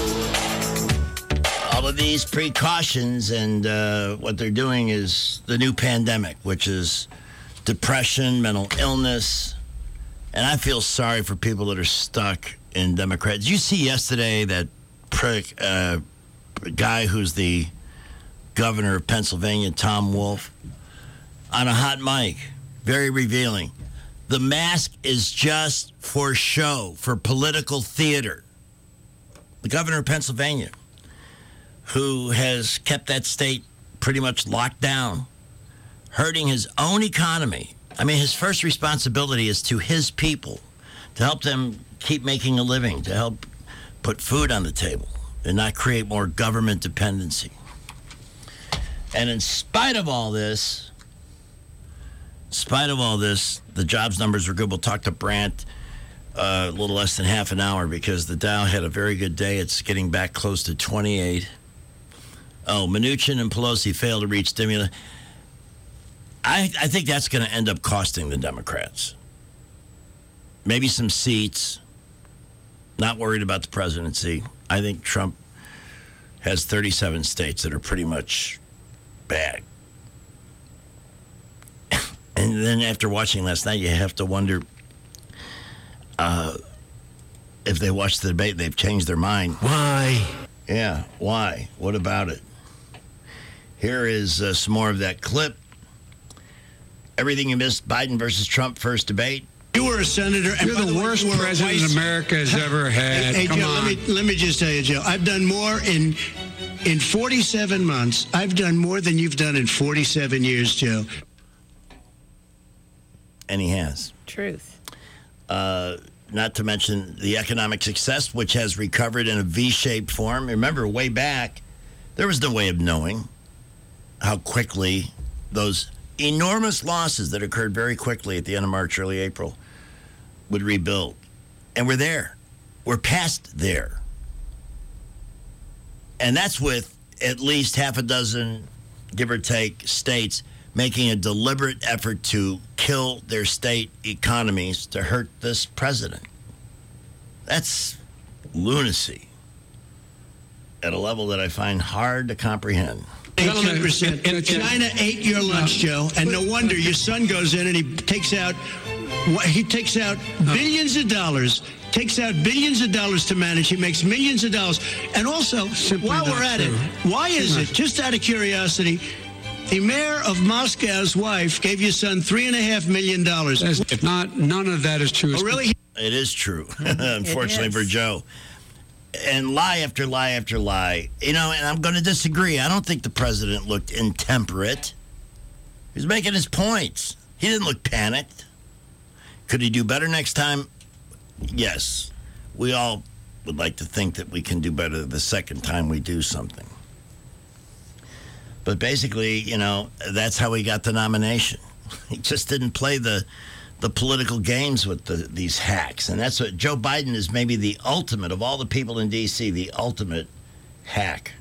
All of these precautions, and what they're doing is the new pandemic, which is depression, mental illness. And I feel sorry for people that are stuck in Democrats. Did you see yesterday that prick, guy who's the governor of Pennsylvania, Tom Wolf? on a hot mic. Very revealing. The mask is just for show, for political theater. The governor of Pennsylvania, who has kept that state pretty much locked down, hurting his own economy. I mean, his first responsibility is to his people, to help them keep making a living, to help put food on the table and not create more government dependency. And in spite of all this, the jobs numbers were good. We'll talk to Brandt a little less than half an hour because the Dow had a very good day. It's getting back close to 28. Oh, Mnuchin and Pelosi failed to reach stimulus. I think that's going to end up costing the Democrats. Maybe some seats. Not worried about the presidency. I think Trump has 37 states that are pretty much bad. And then after watching last night, you have to wonder if they watched the debate, they've changed their mind. Why? Yeah, why? What about it? Here is some more of that clip. Everything you missed, Biden versus Trump first debate. You were a senator. And You're the worst president America has ever had. Hey, Come Joe, on. let me just tell you, Joe. I've done more in 47 months. I've done more than you've done in 47 years, Joe. And he has. Truth. Not to mention the economic success, which has recovered in a V-shaped form. Remember, way back, there was no way of knowing how quickly those enormous losses that occurred very quickly at the end of March, early April, would rebuild. And we're there. We're past there. And that's with at least half a dozen, give or take, states making a deliberate effort to kill their state economies to hurt this president. That's lunacy at a level that I find hard to comprehend. 18%. China ate your lunch, Joe, and no wonder your son goes in and he takes out billions of dollars. Takes out billions of dollars to manage. He makes millions of dollars. And also, while we're at it, why is it, just out of curiosity, the mayor of Moscow's wife gave your son $3.5 million? If not, none of that is true. Oh, really? It is true, unfortunately for Joe. And lie after lie after lie. You know, and I'm going to disagree. I don't think the president looked intemperate. He was making his points. He didn't look panicked. Could he do better next time? Yes. We all would like to think that we can do better the second time we do something. But basically, you know, that's how he got the nomination. He just didn't play the political games with these hacks. And that's what Joe Biden is, maybe the ultimate of all the people in D.C., the ultimate hack.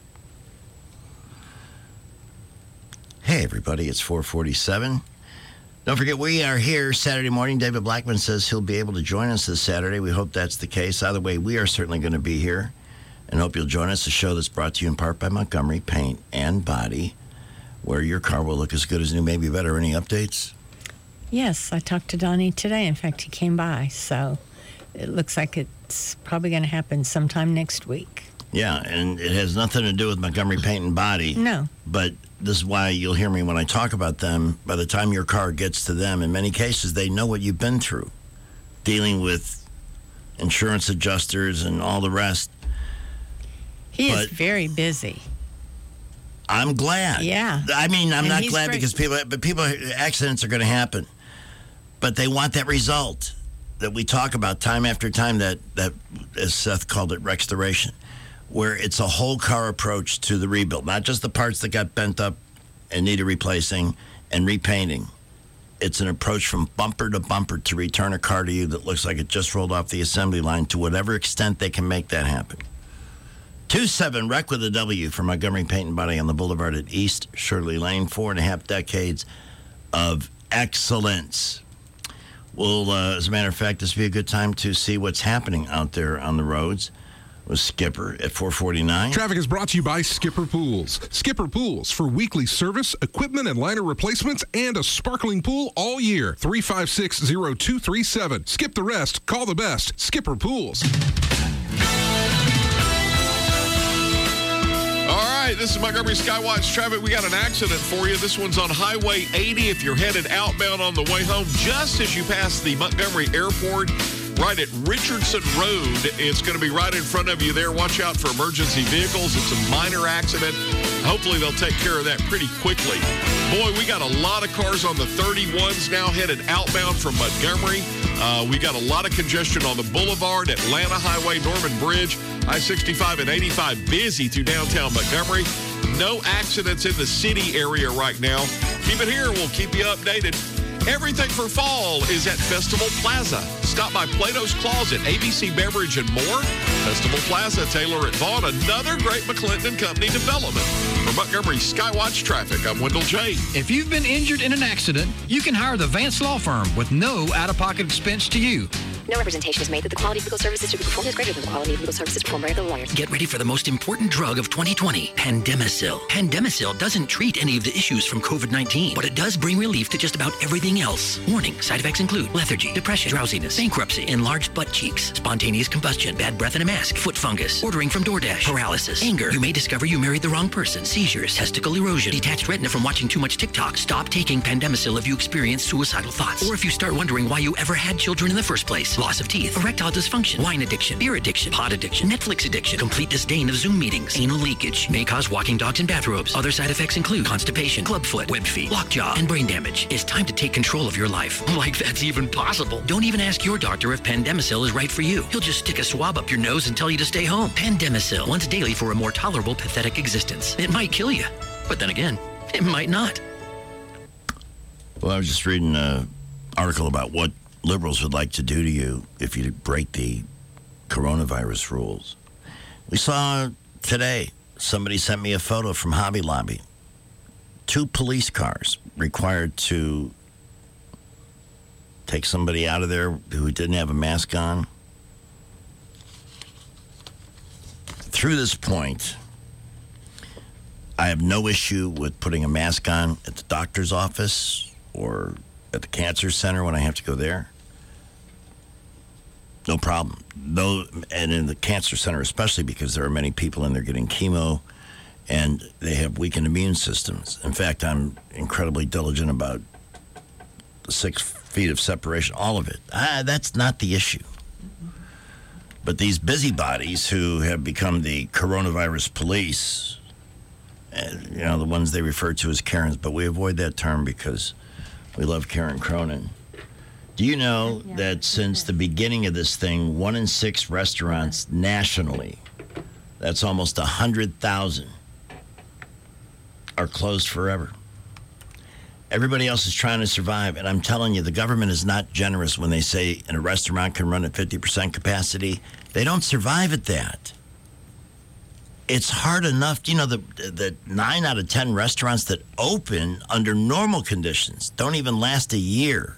Hey, everybody, it's 4:47. Don't forget, we are here Saturday morning. David Blackman says he'll be able to join us this Saturday. We hope that's the case. Either way, we are certainly going to be here and hope you'll join us. A show that's brought to you in part by Montgomery Paint and Body, where your car will look as good as new, maybe better. Any updates? Yes, I talked to Donnie today. In fact, he came by, so it looks like it's probably going to happen sometime next week. Yeah, and it has nothing to do with Montgomery Paint and Body. No. But this is why you'll hear me when I talk about them. By the time your car gets to them, in many cases, they know what you've been through, dealing with insurance adjusters and all the rest. He is very busy. I'm glad. Yeah. I mean, I'm And not he's glad great. because accidents are going to happen. But they want that result that we talk about time after time, that as Seth called it, restoration, where it's a whole car approach to the rebuild, not just the parts that got bent up and needed replacing and repainting. It's an approach from bumper to bumper to return a car to you that looks like it just rolled off the assembly line to whatever extent they can make that happen. 27 Rec with a W for Montgomery Paint and Body on the Boulevard at East Shirley Lane. 4.5 decades of excellence. Well, as a matter of fact, this would be a good time to see what's happening out there on the roads with Skipper at 449. Traffic is brought to you by Skipper Pools. Skipper Pools for weekly service, equipment and liner replacements, and a sparkling pool all year. 356-0237. Skip the rest. Call the best. Skipper Pools. All right, this is Montgomery Skywatch Traffic. We got an accident for you. This one's on Highway 80 if you're headed outbound on the way home. Just as you pass the Montgomery Airport, right at Richardson Road, it's going to be right in front of you there. Watch out for emergency vehicles. It's a minor accident. Hopefully they'll take care of that pretty quickly. Boy, we got a lot of cars on the 31s now headed outbound from Montgomery. We got a lot of congestion on the Boulevard, Atlanta Highway, Norman Bridge, I-65 and 85 busy through downtown Montgomery. No accidents in the city area right now. Keep it here. We'll keep you updated. Everything for fall is at Festival Plaza. Stop by Plato's Closet, ABC Beverage, and more. Festival Plaza, Taylor at Vaughn, another great McClinton & Company development. For Montgomery Skywatch Traffic, I'm Wendell J. If you've been injured in an accident, you can hire the Vance Law Firm with no out-of-pocket expense to you. No representation is made that the quality of legal services to be performed is greater than the quality of legal services performed by other lawyers. Get ready for the most important drug of 2020, Pandemicil. Pandemicil doesn't treat any of the issues from COVID-19, but it does bring relief to just about everything else. Warning, side effects include lethargy, depression, drowsiness, bankruptcy, enlarged butt cheeks, spontaneous combustion, bad breath in a mask, foot fungus, ordering from DoorDash, paralysis, anger. You may discover you married the wrong person, seizures, testicle erosion, detached retina from watching too much TikTok. Stop taking Pandemicil if you experience suicidal thoughts, or if you start wondering why you ever had children in the first place. Loss of teeth, erectile dysfunction, wine addiction, beer addiction, pot addiction, Netflix addiction, complete disdain of Zoom meetings, anal leakage, may cause walking dogs in bathrobes. Other side effects include constipation, clubfoot, webbed feet, lockjaw, and brain damage. It's time to take control of your life. Like that's even possible. Don't even ask your doctor if Pandemicil is right for you. He'll just stick a swab up your nose and tell you to stay home. Pandemicil, once daily for a more tolerable, pathetic existence. It might kill you, but then again, it might not. Well, I was just reading an article about what liberals would like to do to you if you break the coronavirus rules. We saw today, somebody sent me a photo from Hobby Lobby. 2 police cars required to take somebody out of there who didn't have a mask on. Through this point, I have no issue with putting a mask on at the doctor's office or at the cancer center when I have to go there. No problem. And in the cancer center especially, because there are many people in there getting chemo and they have weakened immune systems. In fact, I'm incredibly diligent about the 6 feet of separation, all of it. That's not the issue. But these busybodies who have become the coronavirus police, the ones they refer to as Karens, but we avoid that term because we love Karen Cronin. Do you know that since the beginning of this thing, 1 in 6 restaurants nationally, that's almost 100,000, are closed forever? Everybody else is trying to survive, and I'm telling you, the government is not generous when they say a restaurant can run at 50% capacity. They don't survive at that. It's hard enough, the 9 out of 10 restaurants that open under normal conditions don't even last a year.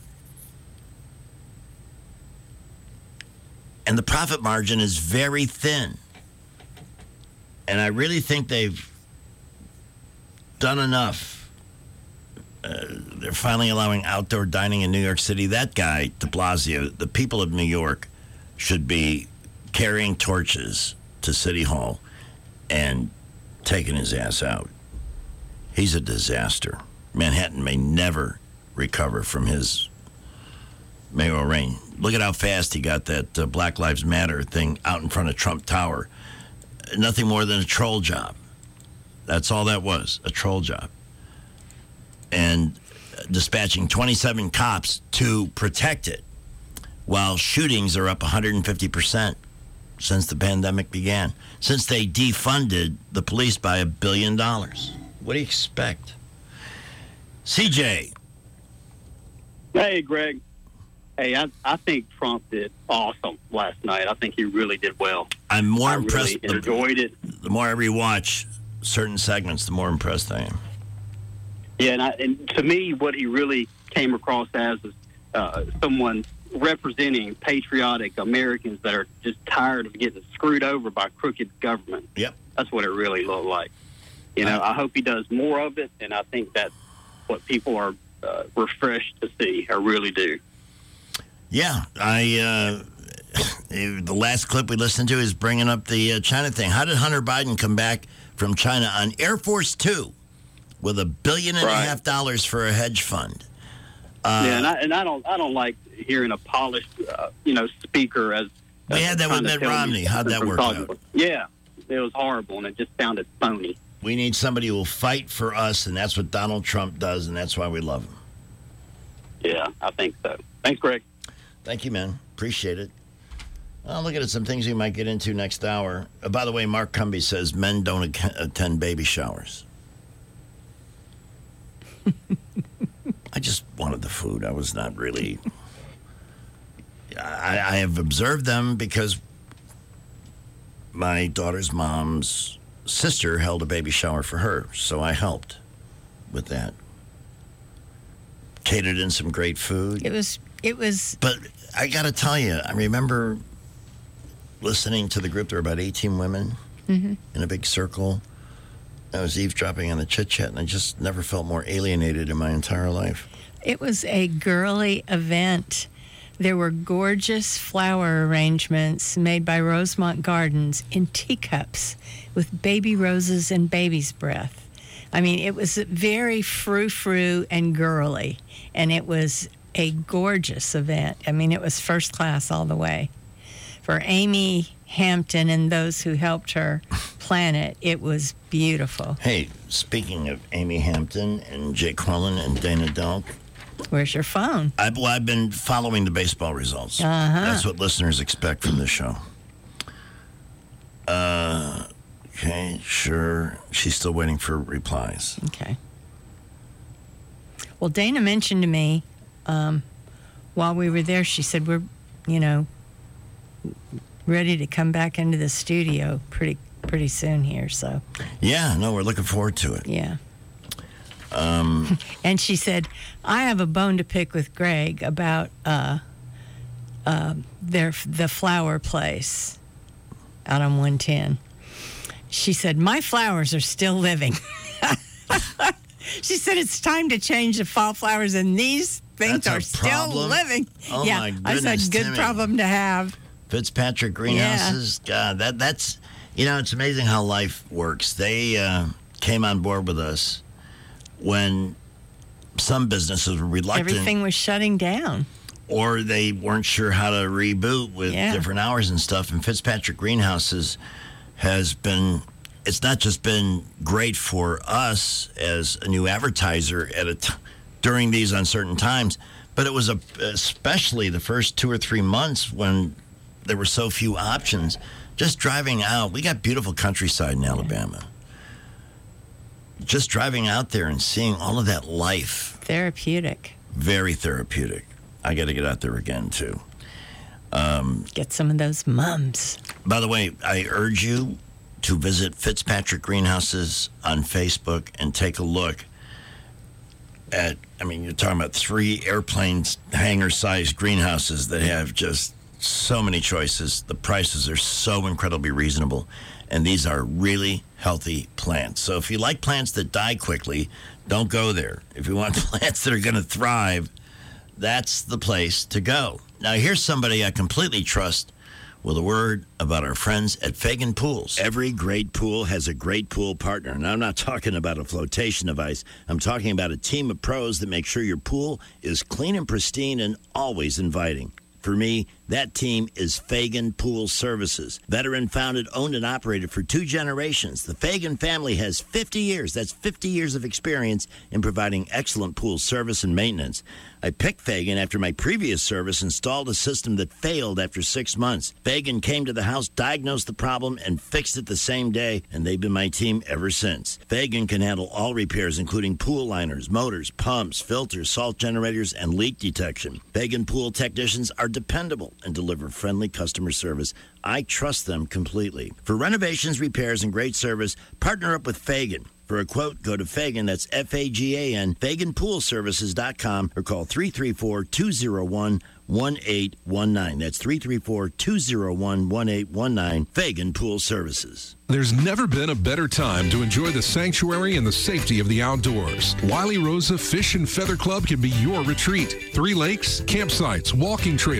And the profit margin is very thin. And I really think they've done enough. They're finally allowing outdoor dining in New York City. That guy, de Blasio, the people of New York should be carrying torches to City Hall and taking his ass out. He's a disaster. Manhattan may never recover from his mayoral reign. Look at how fast he got that Black Lives Matter thing out in front of Trump Tower. Nothing more than a troll job. That's all that was, a troll job. And dispatching 27 cops to protect it, while shootings are up 150% since the pandemic began, since they defunded the police by $1 billion. What do you expect? CJ. Hey, Greg. Hey, I think Trump did awesome last night. I think he really did well. I'm more impressed. Really enjoyed it. The more I rewatch certain segments, the more impressed I am. Yeah, and to me, what he really came across as is someone representing patriotic Americans that are just tired of getting screwed over by crooked government. Yep. That's what it really looked like. I hope he does more of it, and I think that's what people are refreshed to see. I really do. Yeah, the last clip we listened to is bringing up the China thing. How did Hunter Biden come back from China on Air Force Two with $1.5 billion for a hedge fund. And I don't like hearing a polished, speaker as. We had that with Mitt Romney. How'd that work out? Yeah, it was horrible, and it just sounded phony. We need somebody who will fight for us, and that's what Donald Trump does, and that's why we love him. Yeah, I think so. Thanks, Greg. Thank you, man. Appreciate it. I'll look at some things we might get into next hour. By the way, Mark Cumby says men don't attend baby showers. I just wanted the food. I was not really... I have observed them because my daughter's mom's sister held a baby shower for her, so I helped with that. Catered in some great food. It was. But I got to tell you, I remember listening to the group. There were about 18 women in a big circle. I was eavesdropping on the chit-chat, and I just never felt more alienated in my entire life. It was a girly event. There were gorgeous flower arrangements made by Rosemont Gardens in teacups with baby roses and baby's breath. I mean, it was very frou-frou and girly, and it was a gorgeous event. I mean, it was first class all the way. For Amy Hampton and those who helped her plan it, it was beautiful. Hey, speaking of Amy Hampton and Jake Quillen and Dana Delk, where's your phone? I've been following the baseball results. That's what listeners expect from this show. Okay, sure. She's still waiting for replies. Okay. Well, Dana mentioned to me while we were there, she said, we're, ready to come back into the studio pretty soon here, so. Yeah, no, we're looking forward to it. Yeah. And she said, I have a bone to pick with Greg about the flower place out on 110. She said, my flowers are still living. She said, it's time to change the fall flowers, and these things are still living. Oh, yeah, my I goodness, said, good Timmy. problem to have. Fitzpatrick greenhouses. God, that's, it's amazing how life works. They came on board with us when some businesses were reluctant. Everything was shutting down. Or they weren't sure how to reboot with different hours and stuff. And Fitzpatrick Greenhouses has been, it's not just been great for us as a new advertiser during these uncertain times, but it was especially the first 2 or 3 months when there were so few options. Just driving out, we got beautiful countryside in Alabama. Just driving out there and seeing all of that life. Therapeutic. Very therapeutic. I got to get out there again, too. Get some of those mums. By the way, I urge you to visit Fitzpatrick Greenhouses on Facebook and take a look at, you're talking about 3 airplanes, hangar-sized greenhouses that have just so many choices. The prices are so incredibly reasonable. And these are really healthy plants. So if you like plants that die quickly, don't go there. If you want plants that are going to thrive, that's the place to go. Now, here's somebody I completely trust with a word about our friends at Fagan Pools. Every great pool has a great pool partner. And I'm not talking about a flotation device. I'm talking about a team of pros that make sure your pool is clean and pristine and always inviting. For me, that team is Fagan Pool Services. Veteran founded, owned, and operated for 2 generations. The Fagan family has 50 years. That's 50 years of experience in providing excellent pool service and maintenance. I picked Fagan after my previous service installed a system that failed after 6 months. Fagan came to the house, diagnosed the problem, and fixed it the same day, and they've been my team ever since. Fagan can handle all repairs, including pool liners, motors, pumps, filters, salt generators, and leak detection. Fagan Pool technicians are dependable and deliver friendly customer service. I trust them completely. For renovations, repairs, and great service, partner up with Fagan. For a quote, go to Fagan, that's F-A-G-A-N, FaganPoolServices.com, or call 334-201-1819. That's 334-201-1819, Fagan Pool Services. There's never been a better time to enjoy the sanctuary and the safety of the outdoors. Wiley Rosa Fish and Feather Club can be your retreat. 3 lakes, campsites, walking trails,